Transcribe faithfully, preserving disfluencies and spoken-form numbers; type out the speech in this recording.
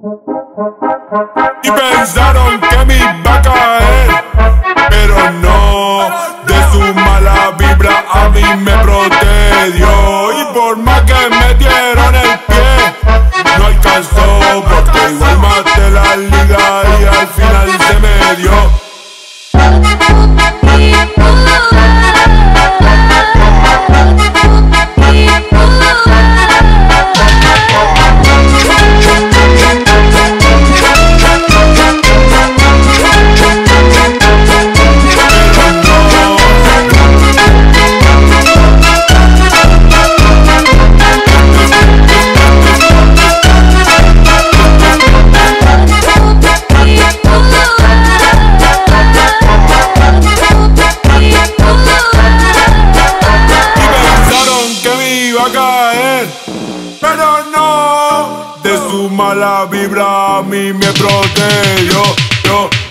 Y pensaron que me iba a caer, pero no, de su mala vibra a mí me protegió. Y por más que me dieron el pie, no alcanzó, porque igual maté la liga y al final se me dio. A caer, pero no, de su mala vibra a mí me protegió. Yo